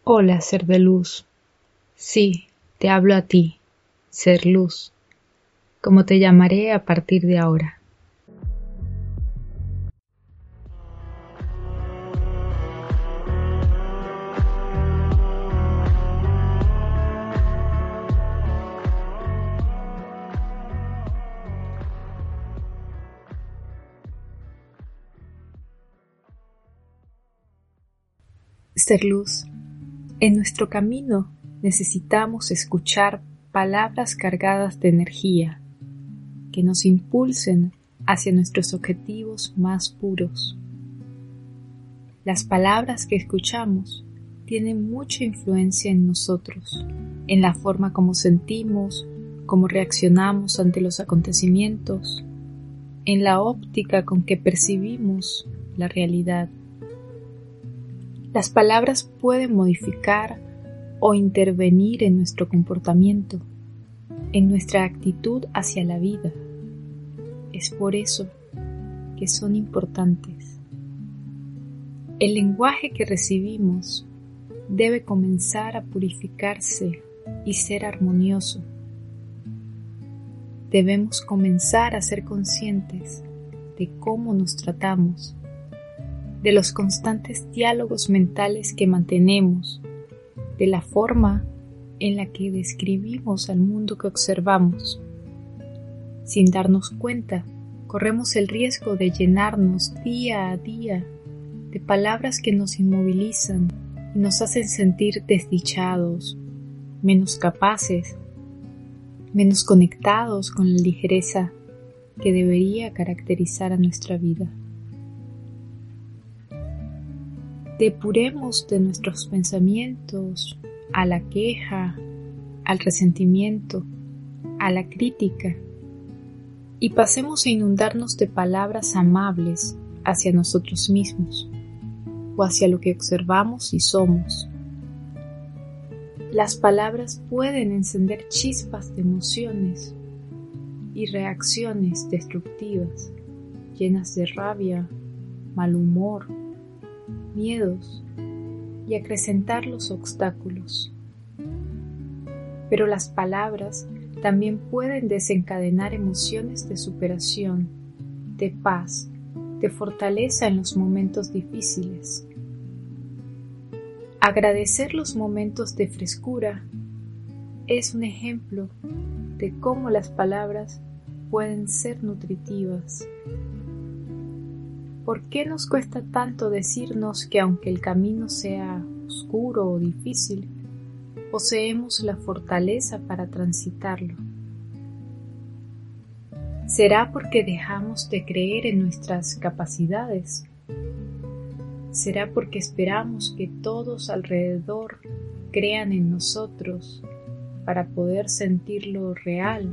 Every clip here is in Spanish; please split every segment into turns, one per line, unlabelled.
Hola, ser de luz. Sí, te hablo a ti, ser luz, como te llamaré a partir de ahora. Ser luz. En nuestro camino necesitamos escuchar palabras cargadas de energía que nos impulsen hacia nuestros objetivos más puros. Las palabras que escuchamos tienen mucha influencia en nosotros, en la forma como sentimos, cómo reaccionamos ante los acontecimientos, en la óptica con que percibimos la realidad. Las palabras pueden modificar o intervenir en nuestro comportamiento, en nuestra actitud hacia la vida. Es por eso que son importantes. El lenguaje que recibimos debe comenzar a purificarse y ser armonioso. Debemos comenzar a ser conscientes de cómo nos tratamos, de los constantes diálogos mentales que mantenemos, de la forma en la que describimos al mundo que observamos. Sin darnos cuenta, corremos el riesgo de llenarnos día a día de palabras que nos inmovilizan y nos hacen sentir desdichados, menos capaces, menos conectados con la ligereza que debería caracterizar a nuestra vida. Depuremos de nuestros pensamientos a la queja, al resentimiento, a la crítica y pasemos a inundarnos de palabras amables hacia nosotros mismos o hacia lo que observamos y somos. Las palabras pueden encender chispas de emociones y reacciones destructivas, llenas de rabia, mal humor, miedos y acrecentar los obstáculos. Pero las palabras también pueden desencadenar emociones de superación, de paz, de fortaleza en los momentos difíciles. Agradecer los momentos de frescura es un ejemplo de cómo las palabras pueden ser nutritivas. ¿Por qué nos cuesta tanto decirnos que aunque el camino sea oscuro o difícil, poseemos la fortaleza para transitarlo? ¿Será porque dejamos de creer en nuestras capacidades? ¿Será porque esperamos que todos alrededor crean en nosotros para poder sentirlo real?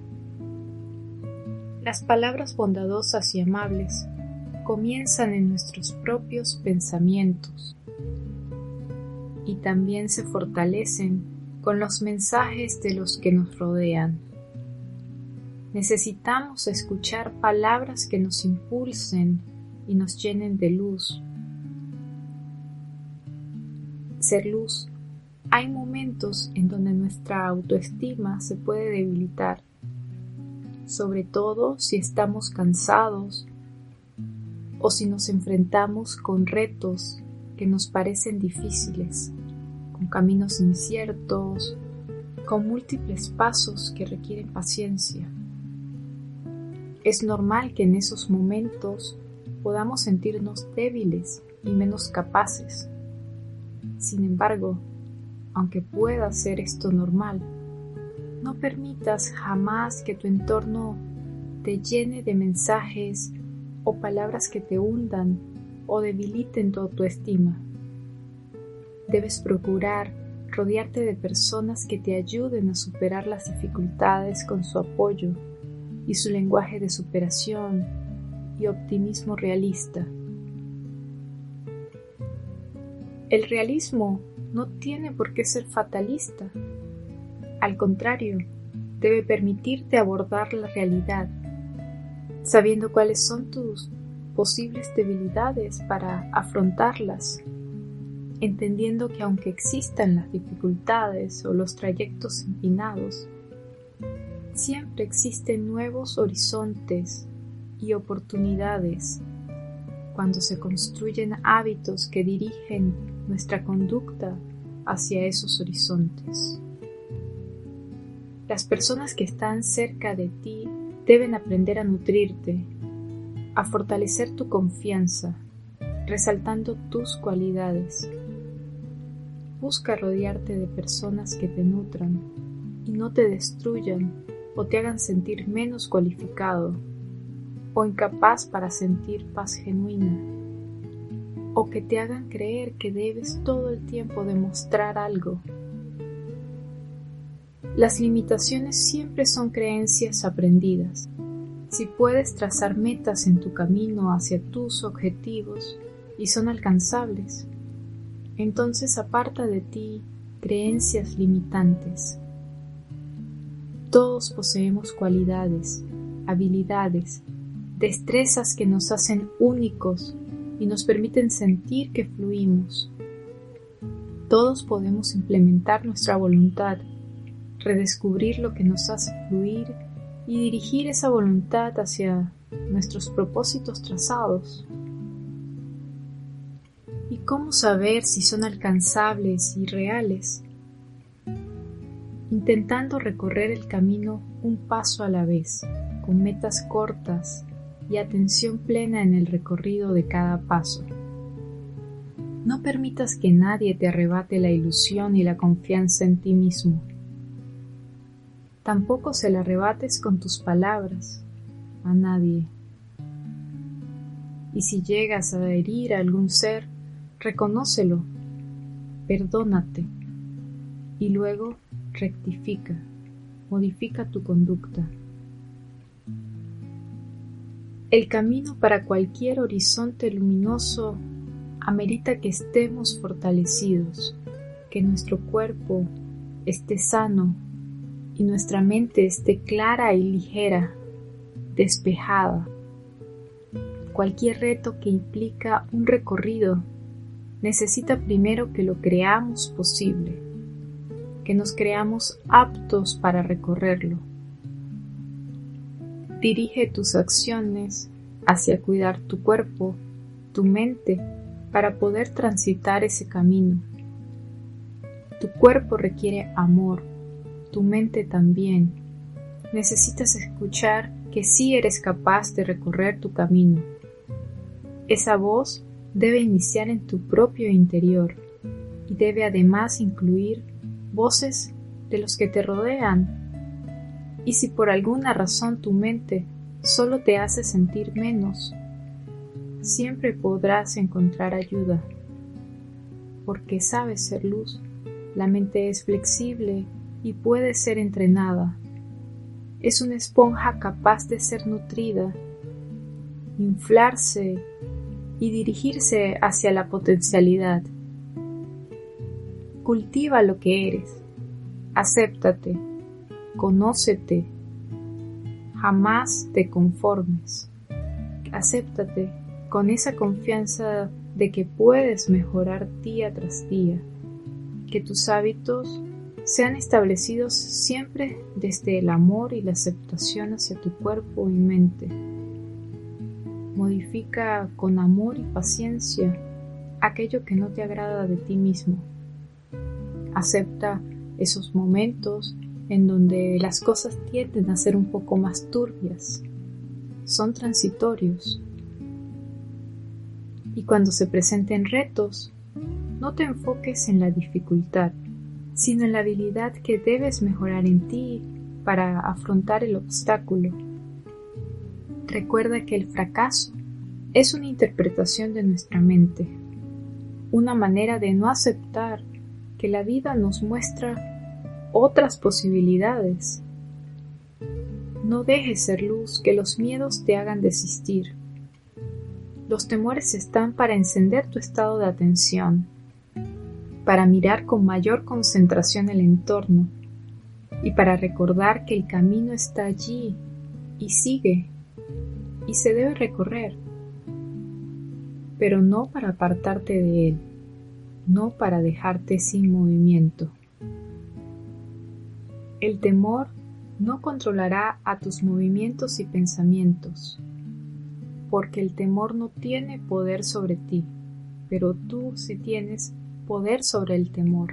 Las palabras bondadosas y amables comienzan en nuestros propios pensamientos y también se fortalecen con los mensajes de los que nos rodean. Necesitamos escuchar palabras que nos impulsen y nos llenen de luz. Ser luz. Hay momentos en donde nuestra autoestima se puede debilitar, sobre todo si estamos cansados o si nos enfrentamos con retos que nos parecen difíciles, con caminos inciertos, con múltiples pasos que requieren paciencia. Es normal que en esos momentos podamos sentirnos débiles y menos capaces. Sin embargo, aunque pueda ser esto normal, no permitas jamás que tu entorno te llene de mensajes o palabras que te hundan o debiliten tu autoestima. Debes procurar rodearte de personas que te ayuden a superar las dificultades con su apoyo y su lenguaje de superación y optimismo realista. El realismo no tiene por qué ser fatalista. Al contrario, debe permitirte abordar la realidad, sabiendo cuáles son tus posibles debilidades para afrontarlas entendiendo que aunque existan las dificultades o los trayectos empinados, siempre existen nuevos horizontes y oportunidades cuando se construyen hábitos que dirigen nuestra conducta hacia esos horizontes. Las personas que están cerca de ti deben aprender a nutrirte, a fortalecer tu confianza, resaltando tus cualidades. Busca rodearte de personas que te nutran y no te destruyan o te hagan sentir menos cualificado o incapaz para sentir paz genuina, o que te hagan creer que debes todo el tiempo demostrar algo. Las limitaciones siempre son creencias aprendidas. Si puedes trazar metas en tu camino hacia tus objetivos y son alcanzables, entonces aparta de ti creencias limitantes. Todos poseemos cualidades, habilidades, destrezas que nos hacen únicos y nos permiten sentir que fluimos. Todos podemos implementar nuestra voluntad, redescubrir lo que nos hace fluir y dirigir esa voluntad hacia nuestros propósitos trazados. ¿Y cómo saber si son alcanzables y reales? Intentando recorrer el camino un paso a la vez, con metas cortas y atención plena en el recorrido de cada paso. No permitas que nadie te arrebate la ilusión y la confianza en ti mismo. Tampoco se la arrebates con tus palabras a nadie. Y si llegas a herir a algún ser, reconócelo, perdónate y luego rectifica, modifica tu conducta. El camino para cualquier horizonte luminoso amerita que estemos fortalecidos, que nuestro cuerpo esté sano y nuestra mente esté clara y ligera, despejada. Cualquier reto que implica un recorrido necesita primero que lo creamos posible, que nos creamos aptos para recorrerlo. Dirige tus acciones hacia cuidar tu cuerpo, tu mente, para poder transitar ese camino. Tu cuerpo requiere amor, tu mente también. Necesitas escuchar que sí eres capaz de recorrer tu camino. Esa voz debe iniciar en tu propio interior y debe además incluir voces de los que te rodean. Y si por alguna razón tu mente solo te hace sentir menos, siempre podrás encontrar ayuda, porque sabes ser luz. La mente es flexible y puede ser entrenada. Es una esponja capaz de ser nutrida, inflarse y dirigirse hacia la potencialidad. Cultiva lo que eres, acéptate, conócete, jamás te conformes. Acéptate con esa confianza de que puedes mejorar día tras día, que tus hábitos sean establecidos siempre desde el amor y la aceptación hacia tu cuerpo y mente. Modifica con amor y paciencia aquello que no te agrada de ti mismo. Acepta esos momentos en donde las cosas tienden a ser un poco más turbias. Son transitorios. Y cuando se presenten retos, no te enfoques en la dificultad, sino en la habilidad que debes mejorar en ti para afrontar el obstáculo. Recuerda que el fracaso es una interpretación de nuestra mente, una manera de no aceptar que la vida nos muestra otras posibilidades. No dejes ser luz que los miedos te hagan desistir. Los temores están para encender tu estado de atención, para mirar con mayor concentración el entorno y para recordar que el camino está allí y sigue y se debe recorrer, pero no para apartarte de él. no para dejarte sin movimiento. El temor no controlará a tus movimientos y pensamientos, porque el temor no tiene poder sobre ti, pero tú sí tienes poder sobre el temor.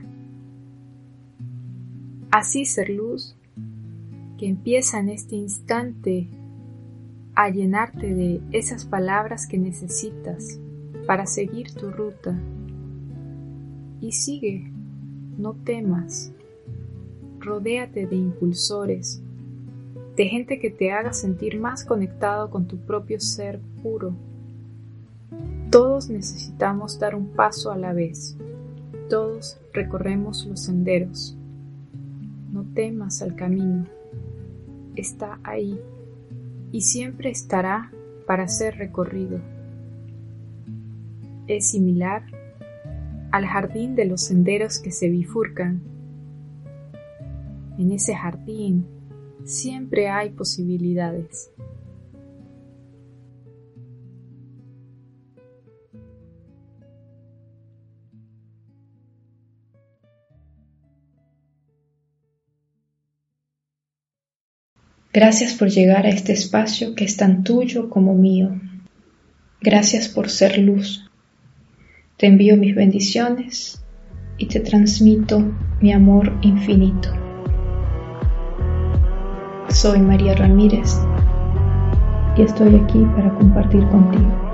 Así, ser luz, que empieza en este instante a llenarte de esas palabras que necesitas para seguir tu ruta. Y sigue, no temas, rodéate de impulsores, de gente que te haga sentir más conectado con tu propio ser puro. Todos necesitamos dar un paso a la vez, todos recorremos los senderos. No temas al camino, está ahí y siempre estará para ser recorrido. Es similar al jardín de los senderos que se bifurcan. En ese jardín siempre hay posibilidades. Gracias por llegar a este espacio que es tan tuyo como mío. Gracias por ser luz. Te envío mis bendiciones y te transmito mi amor infinito. Soy María Ramírez y estoy aquí para compartir contigo.